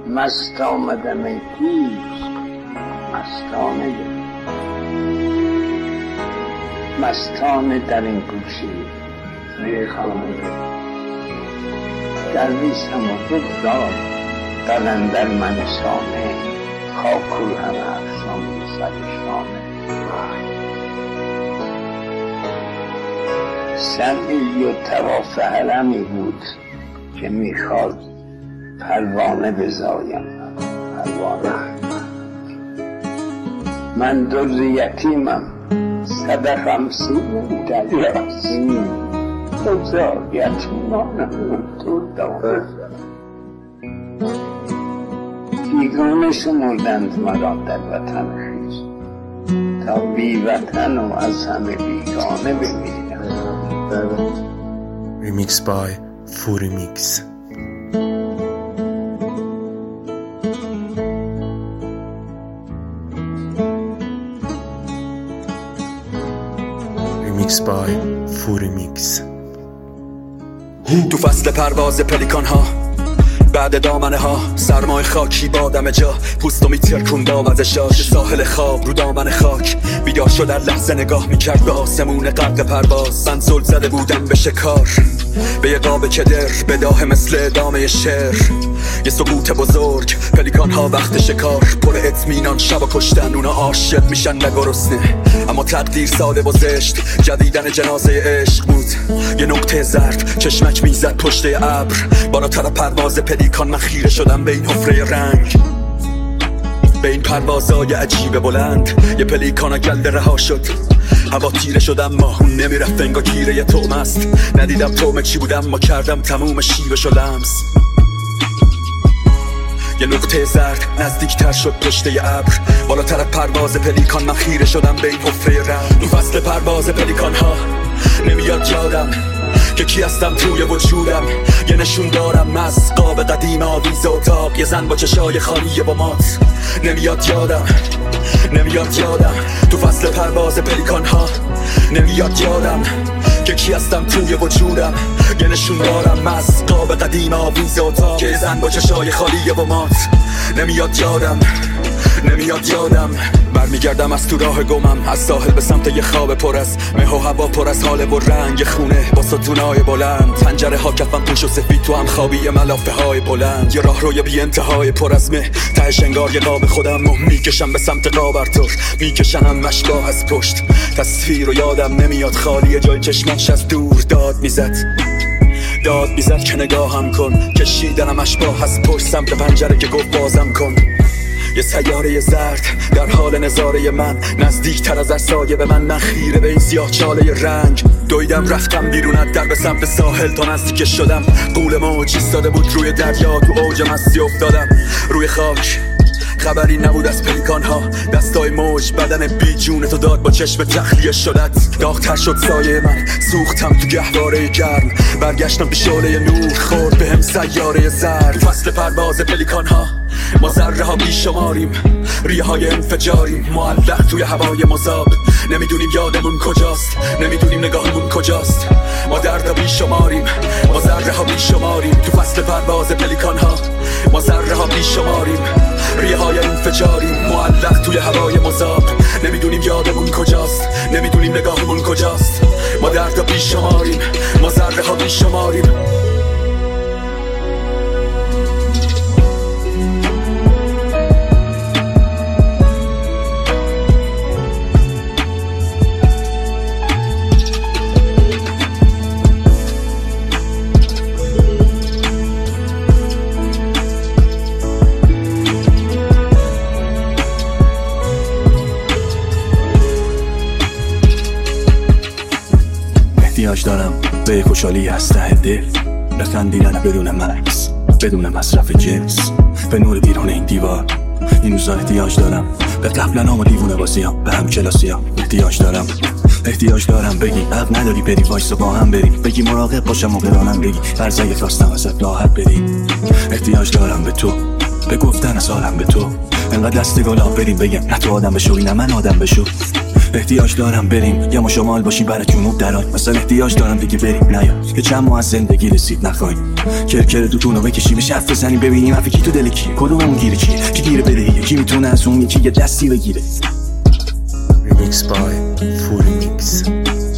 مست آمدم ای دوست مستانه مستانه در این گوشه میخوانه درویشم و بگذار قلندر منشانه خاکو هم افشان سرشانه سمی و طواف حرمی بود که میخواد پروانه بزایم پروانه من در یتیمم صدقم سیم دریاست بگذار یتیمانم تو داره بیگانه شمردند مرا در وطن خویش تا بی وطن و از همه بیگانه بمیرم. Remix by Furimix. Remix by Furimix. تو فصل پرواز پلیکان ها بعد دامنه ها سرمای خاکی با دم جا پوستو میترکون دامزشاش ساحل خواب رو دامن خاک بیدار شد در لحظه نگاه میکرد به آسمون غرق پرواز من زل زده بودم به شکار به یه قاب کدر بداه مثل ادامه شعر یه سقوط بزرگ پلیکان ها وقت شکار پر اطمینان شب و کشتن اونا عاشق میشن نگرسنه اما تقدیر ساده و زشت جدیدن جنازه عشق بود یه نقطه ظرف چشمک میزد پشت ابر بالاتر پرواز پلیکان من خیره شدم به این حفره رنگ به این پروازای عجیب بلند یه پلیکان گلده رها شد هوا تیره شدم ماهون نمیرفت انگار گیره یه طعم است ندیدم طعم چی بودم ما کردم تموم شیوه و لمس یه نقطه زرد نزدیکتر شد پشت ابر بالاتر پرواز پلیکان من خیره شدم به این حفره رنگ تو فصل پرواز پلیکان ها نمیاد یادم که کی هستم توی وجودم یه نشون دارم از قاب قدیم آویز اتاق یه زن با چشای خالیه با مات نمیاد یادم تو فصل پرواز پلیکان ها نمیاد یادم که کی هستم توی وجودم یه نشون دارم از قاب قدیم آویز اتاق یه زن با چشای خالیه با مات نمیاد یادم برمیگردم از تو راه گمم از ساحل به سمت یه خواب پر از مه و هوا پر از حال و رنگ خونه با ستونای بلند پنجره ها کفم پوش و سفید تو هم خوابی ملافه های بلند یه راه روی بی انتهای پر از مه تهش انگار یه قاب خودم و میکشم به سمت قابرتور میکشنم مشباه از پشت تصویر و یادم نمیاد خالی جای چشماش از دور داد میزد که نگاهم کن کشیدنم اشباه از پشت سمت پنجره که گفت بازم کن یه سیاره زرد در حال نظاره من نزدیکتر از سایه به من خیره به این سیاه چاله رنگ دویدم رفتم بیرون از در به سمت ساحل تا نزدیک شدم قول موج ایستاده بود روی دریا تو اوج مستی افتادم روی خاک خبری نبود از پلیکان ها دستای موج بدن بی جون تو داد با چشم تخلیه شدت داغ‌تر شد سایه من سوختم تو گهواره گرم برگشتم به شعله نور خورد بهم سیاره زرد فصل پرواز پلیکان ها ما ذره ها بیشماریم ریه های انفجاریم معلق توی هوای مذاب نمیدونیم یادمون کجاست نمیدونیم نگاهمون کجاست ما درد ها بیشماریم ما ذره ها بیشماریم تو فصل پرواز پلیکان ها ما ذره ها بیشماریم ریه های انفجاریم معلق توی هوای مذاب نمیدونیم یادمون کجاست نمیدونیم نگاهمون کجاست ما درد ها بیشماریم ما ذره ها بیشماریم احتیاج دارم به خوشحالی از ته دل بخندیدن بدون مکس بدون مصرف جنس به نور بیرون این دیوار این روزا احتیاج دارم به قبلنام و دیوونه بازیام به هم کلاسیام احتیاج دارم بگی حق نداری بری وایس با هم بری بگی مراقب باشم و برانم بگی فرض اگه خواستم ازت راحت بدی احتیاج دارم به تو به گفتن از حالم به تو انقدر دست گلا بریم بگم نه تو آدم بشو نه من آدم بشو. احتیاج دارم بریم یا ما شمال باشیم برای جنوب درای، مثلا احتیاج دارم دیگه بریم نیا که چند ماه از زندگی رسید نخواهیم کرکر دوتونو بکشیم شف بزنیم ببینیم حرفی کی تو دل کی کدوممون گیره کیه کی گیره بدهیه کی میتونه از اون یکی یه دستی بگیره. Remix by FuriMix.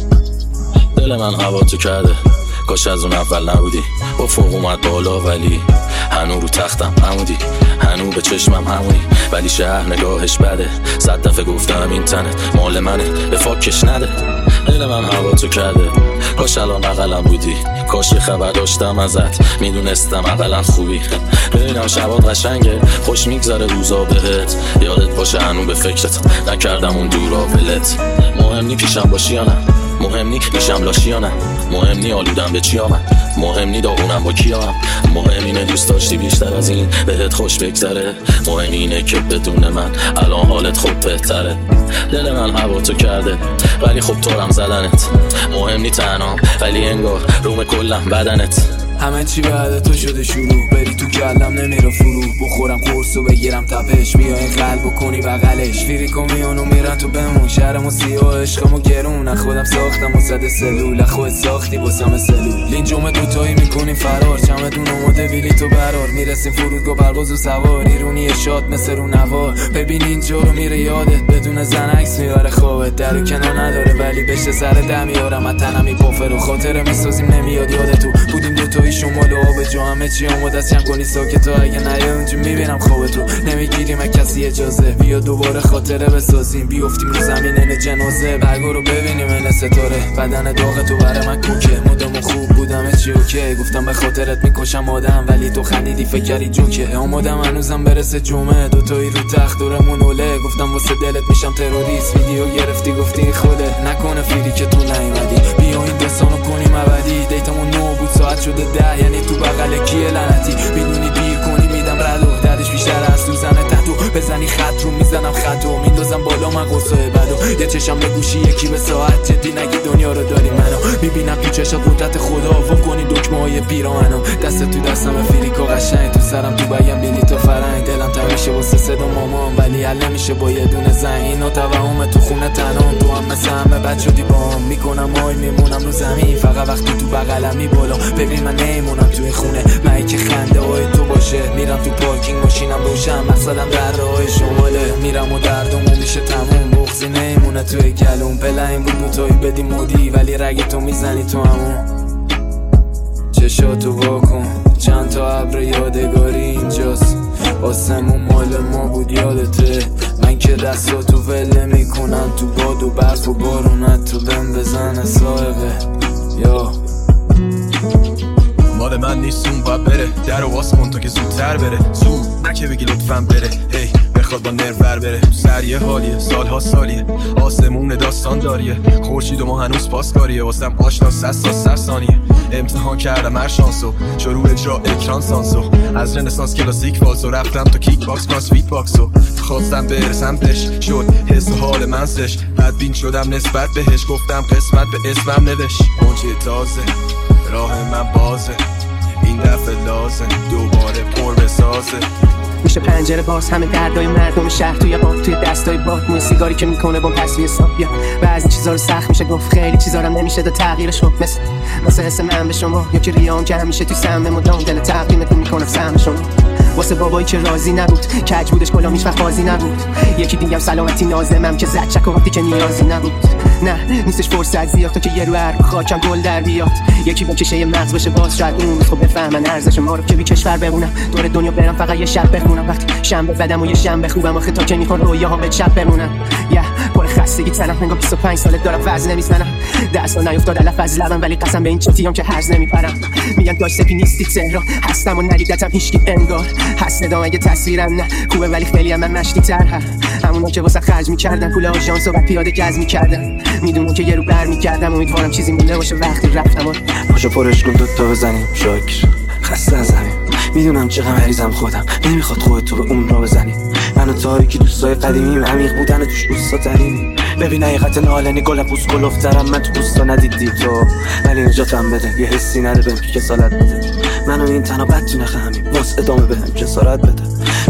دل من هوا تو کرده کاش از اون اول نبودی، با فوق اومد بالا ولی هنو رو تختم همودی، هنو به چشمم همونی ولی شهر نگاهش بده. 100 دفعه گفتم اینترنت مال منه به فاکش نده. دل من هوا تو کرده کاش الان بغلم بودی، کاش خبر داشتم ازت میدونستم اقلا خوبی. ببینم شبات قشنگه خوش میگذره روزا بهت، یادت باشه هنو به فکرت نکردم اون دورا ولت. مهم نی پیشم باشی یا نه، مهم نی پیشم لاشی یا نه، مهم نی آلودم به چی آمد، مهم نی داغونم با کی آمد، مهم اینه دوست داشتی بیشتر از این بهت خوش بگذره، مهم اینه که بدون من الان حالت خوب بهتره. دل من هوا تو کرده ولی خب تورم زدنت، مهم نی تنام ولی انگار روم کلم بدنت. همه چی بعد تو شده شروع، بری تو کلم نمیره فرو، بخورم قرصو بگیرم تپش، بیای قلب کنی بغلش، لیریکو میانو میرن تو بمون، شهرمو سیاه عشقمو گرون، خودم ساختم و صد سلول، خودت ساختی واسم سلول، لینجوم دوتایی میکنیم فرار، چمدون اومده ویلی تو برار، میرسیم فرودگاه برقوز و سوار، ایرونی شاد مثل رو نوار، ببین اینجا رو میره یادت، بدون زن عکس میاره خوابت، در کنار نداره ولی بشه سر دم میارم، از تنم میپافر و خاطره میسازیم نمیاد یادت تو بودیم دوتایی شمال و آب جا همه چی آمد از چم کنی ساکت تو، اگه نیای اونجا میبینم خوابت رو نمیگیریم از کسی اجازه، بیا دوباره خاطره بسازیم بیافتیم رو زمین جنازه، برگا رو ببینیم این ستاره، بدن داغ تو برای من کوکه، مدام خوب بودم چی اوکی، گفتم به خاطرت میکشم آدم ولی تو خندیدی فکر کردی جوکه، اومدم هنوزم برسه جمعه دوتایی رو تخت دورمون اوله، گفتم واسه دلت میشم تروریست، ویدیو گرفتی گفتی خوده نکنه فیری که تو نیومدی، بیا این داستانو کنیم ابدی، دیتمون 9 بود ساعت شده 10 یعنی تو بغل کیه لعنتی، بدونی دیر کنی میدم رد و دردش بیشتر از تو زنه تتو، بزنی خط رو میزنم خطو میندازم بالا من قرصای بدو، یه چشم به گوشی یکی به ساعت، جدی نگی دنیا رو داری منو، میبینم تو چشم قدرت خدا، وا کنی دکمه های پیراهنو، دست تو دستم فریکا قشنگ، تو سرم تو بگم بیلی تو فرنگ، دلم تنگ میشه واسه صدا مامان ولی حل نمیشه با یه دونه زنگ، اینا توهم تو خونه تنام، تو هم مثل همه بد شدی باهم، میکنم آی میمونم رو زمین، فقط وقتی تو بغلمی بالا، ببین من نمیمونم تو این خونه، من که خنده های تو باشه، میرم تو پارکینگ ماشینم روشن، مقصدم در راه شماله، میرم و دردمون میشه تموم، بغضی نمیمونه توی گلوم، پلنگ بود دوتایی بدی مودی ولی رگ تو میزنی تو همون، چشاتو واکن چند تا ابر یادگاری اینجاست، آسمون مال ما بود یادته، من که دستاتو وله میکنم تو باد و برف و بارونت تو بهم بزنه سائقه یا مال من نیستون باید بره، در و واس کن تا که زودتر بره، زود نکه بگی لطفاً بره، هی بخواد با نرور بره، سر یه حالیه سالها سالیه، آسمون داستان داریه، خورشید و ما هنوز پاسکاریه، واسم آشنا 100 تا 100 ثانیه، امتحان کردم هر شانسو، شروع اجرا اکران سانسو، از رنسانس کلاسیک والسو، رفتم تو کیک باکس کراس فیت باکسو، خواستم برسم بهش، شد حس و حال من سش، بدبین شدم نسبت بهش، گفتم قسمت به اسمم نوشت، موجه تازه راه من بازه، این دفعه لازم دوباره پر بسازه، میشه پنجره باز همه دردای مردم شهر توی قاب توی دستای باد، موی سیگاری که میکنه بم تصویر حساب، یا بعضی چیزا رو سخت میشه گفت، خیلی چیزا رو نمیشه داد تغییرش حکم، مثل حس من به شما، یا که ریام که همیشه توی سهم مدام دل تقدیمتون میکنه سهم شما، واسه بابایی که راضی نبود کج بودش کلام هیچ وقت بازی نبود، یکی دیگم سلامتی نازمم که زد چک و وقتی که نیازی نبود، نه نیستش فرصت زیاد تا که یه رو هر خاکم گل در بیاد، یکی بکشه یه مغز بشه باز شاید اون خب بفهمن ارزش ما رو که بی کشور بمونم، دور دنیا برم فقط یه شب بخونم، وقتی شنبه بدم و یه شنبه خوبم آخه تا که میکن رویاهام به چپ بمونن، پر خستگی تنم انگار 25 ساله دارم وزن نمیزنم، دستا نیافتاد علف از لبم ولی قسم به این چتیام که هرز نمیپرم، میگن داشته پی نیستی تهران، هستم و ندیدتم هیچکی انگار، هست ندام اگه تصویرم نه خوبه ولی خیلی هم من مشتی تر، همونا که واسه خرج میکردن پول آژانس و بعد پیاده گز میکردم، میدونم که یه رو بر میکردم، امیدوارم چیزی مونده باشه وقتی رفتم، پاشو پرش کن دوتا بزنیم شاکر خسته از همین، میدونم چقدر مریضم خودم، نمیخواد خودتو به اون را بزنی، منو تاریکی دوستای قدیمیم عمیق بودن توش اوستا ترینی، ببین حقیقت نالنی گلم پوست کلوفترم، من تو پوستا ندیدی تو ولی نجاتم بده، یه حسی نده بهم که کسالت بده، منو این تنها بد تو نخمیم واسه ادامه بهم جسارت بده،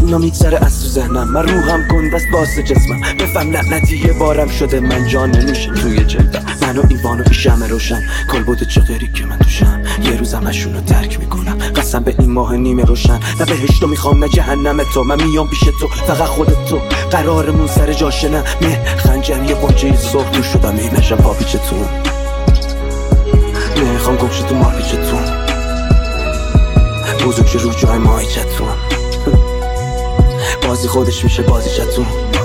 اینا میگذره از تو ذهنم، من روحم گندست واسه جسمم. بفهم لعنتی یه بارم شده من جان نمیشه توی جلدم. من و ایوان و این شمع روشن کالبد چغری که من توشم. یه روزم اشونو ترک میکنم قسم به این ماه نیمه روشن. نه بهشتو میخوام نه جهنم تو، من میام پیش تو فقط خودت تو. قرارمون سر جاشه نه مه خنجری قنچه سرخ تو شدم میمشم پا پیچتون. نمیخوام گمشه تو ماه پیچتون بزرگ شو رو جای ماهیچتون. بازی خودش میشه بازی چتون.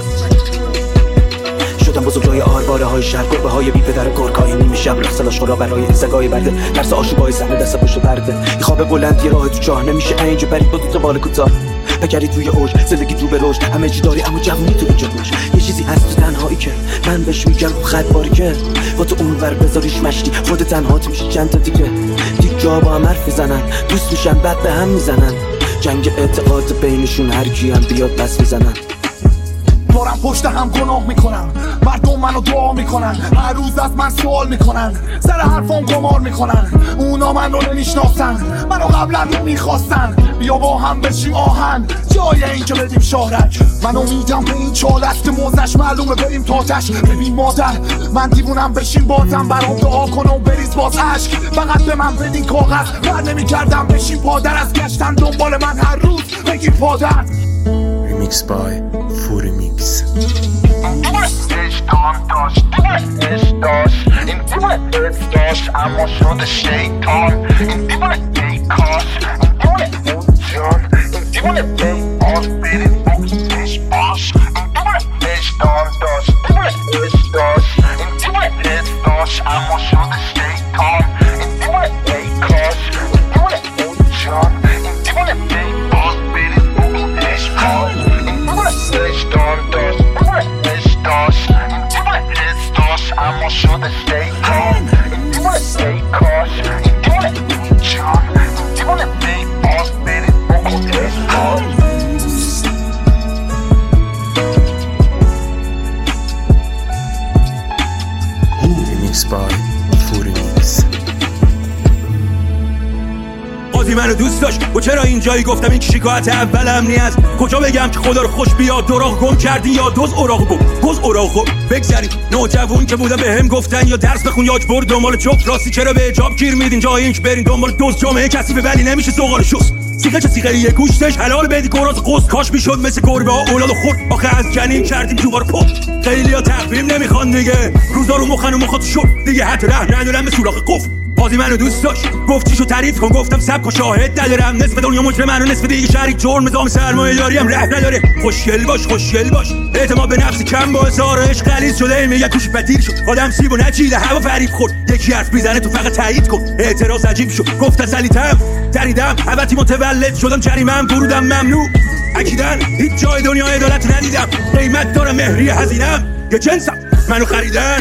شدم بزرگ جای آرواره های شهر، گربه های بی پدر گرگای نیمی شب رخصلاش خورا برای این سگای برده. ترس آشوبای صحنه دست پشت پرده. این خواب بلند یه راه تو چاه نمیشه اینجا برید با دوتا بال کوتاه. بگری توی اوج زندگی تو به رشد، همه چی داری اما جوونی تو جلوش. یه چیزی هست تو تنهایی که من بهش میگم خط باری که با تو اونور بذاریش مشتی خود تنهات میشی. چند تا دیگه جا با هم حرف میزنن، دوست میشن بعد به هم میزنن. جنگ اعتقاد بینشون هر کی هم بیاد بس میزنن. دارم پشت هم گناه میکنم، مردم منو دعا میکنن، هر روز از من سوال میکنن، سر حرفام قمار میکنن. اونا من رو نمیشناسن، منو قبلا نمیخواستن. بیا با هم بشیم آهن جای اینجا بدیم شهرک. من امیدم به این چالست موزش معلومه بریم تاتش. ببین مادر من دیوونم بشین بازم برام دعا کن و بریز باز عشق. فقط به من بدین کاغذ بر نمیکردم بشین پادر. از گشتن دنبال من هر روز بگیر پادر. Remix by Fury Mix. اما شده شیطان این دیوانه بیکاش، این دیوانه اوجان، این دیوانه بیاز برید بکنش باش. این دیوانه وجدان داشت، دیوانه عشق داشت، این دیوانه حس داشت اما شده شیطان. این دیوانه بیکاش، این دیوانه اوجان، این دیوانه بیاز برید بکنش باش. این دیوانه وجدان داشت، دیوانه عشق داشت، این دیوانه حس داشت اما شده شیطان. Remix by Fury Mix. قاضی منو دوست داشت و چرا اینجایی گفتم این شکایت اولم نیست. کجا بگم که خدا رو خوش بیاد دراغ گم کردی یا دوز اوراق بود گز اوراق بگذاریم. نوجوان که بودم به هم گفتن یا درس بخون یا برد دنبال چوب راستی چرا به اجاب گیر میدین جای اینکه برین دنبال دوز. جامعه کسی به ولی نمیشه سوغال شوس سیغه چه سیغه یه گوشتش حلال بدی گراز قصد کاش میشد مثل گربه ها اولاد و خورد. آخه از جنین کردیم دوباره پخت. خیلی ها تقویم نمیخوان دیگه روزا رو مخن و مخاط شد دیگه حتی ره ندارم به سوراخ قفل. قاضی منو دوست داشت گفت چیشو تعریف کن گفتم سبک و شاهد ندارم. نصف دنیا مجرم منو نصف دیگه شریک جرم نظام سرمایه داری هم ره نداره. خوشگل باش اعتماد به نفس کم باعث آرایش غلیظ شده. میگه توش بدیر شد آدم سیب و نچیده هوا فریب خورد. یکی حرف میزنه تو فقط تایید کن. اعتراض عجیب شد گفت تسلیتم دریدم البته متولد شدم جریمه‌ام ورودم ممنوع. اکیدن هیچ جای دنیا عدالت ندیدم. قیمت داره مهری هزینم یه جنسم منو خریدن.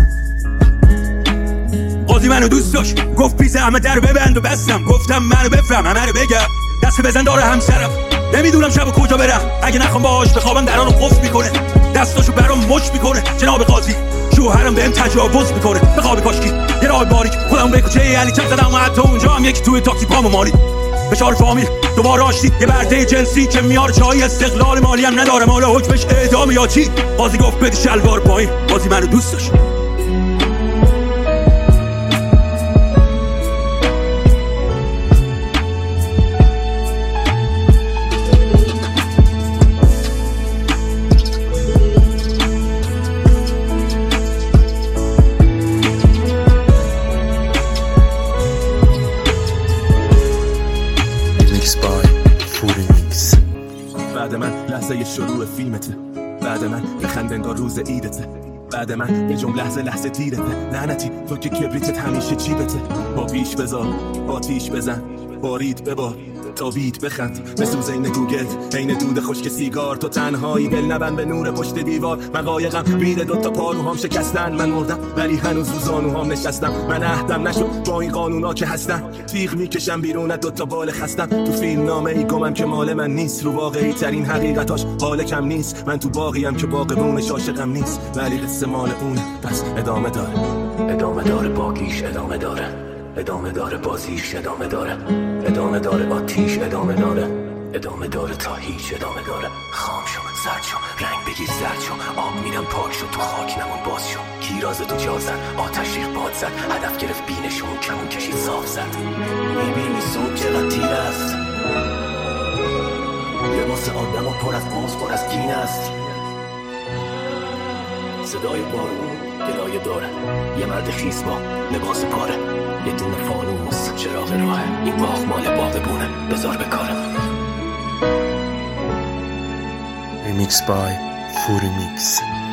قاضی منو دوست داشت گفت بی زحمت در ببند و بستم. گفتم منو بفهم همه رو بگم دست بزن داره همسرم. نمیدونم شب کجا برم اگه نخوام باهاش بخوابم دران رو قفل میکنه. دستاشو برام مچ میکنه. جناب قاضی شوهرم بهم تجاوز میکنه. بخواب کاشکی یه راه باریک خودم به کوچه علی چپ زدم و حتی اونجا هم یکی توی تاکسی پامو مالید. فشار فامیل دوباره آشتی یه برده جنسی که میاره چای استقلال مالی هم نداره مال حکمش اعدام یا چی. قاضی گفت بدی شلوار پایین. قاضی منو دوست داشت. بعد من لحظه شروع فیلمته، بعد من بخند انگار روز ایدته، بعد من به جمله لحظه تیرته. لعنتی تو که کبریتت همیشه چیبته. با پیش بذار با تیش بزن بارید ببار تابید بخند بسوز این گوگل این دود خشک سیگار. تو تنهایی دل نبند به نور پشت دیوار. من قایقم بیر دوتا پاروهام شکستن. من مردم ولی هنوز رو زانوهام نشستم. من عهدم نشد با این قانونا که هستن. تیغ میکشم بیرون از دوتا بال خستم. تو فیلم نامه ای گمم که مال من نیست. رو واقعی ترین حقیقتاش حال کم نیست. من تو باقیم که باقیمونش عاشقم نیست ولی قصه مال اونه پس ادامه داره. ادامه داره باقیش ادامه داره. ادامه داره بازیش ادامه داره. ادامه داره آتیش ادامه داره. ادامه داره تا هیچ ادامه داره. خام شو، سرد شو، رنگ بگیر زرد شو، آب میدم پاک شو، تو خاک نمون باز شو. گیراز تو جا زد، آتش ریخ باد زد، هدف گرفت بینشون، کمون کشید صاف زد. میبینی صبح چقدر تیر است، لباس آدم و پر از باز پر از گین است. صدای بارون گلایه داره، یه مرد خیس با لباس پاره، یه دونه فانوس چراغ راه. این باغ مال باغبونه، بذار به کاره. Remix by Furi Mix.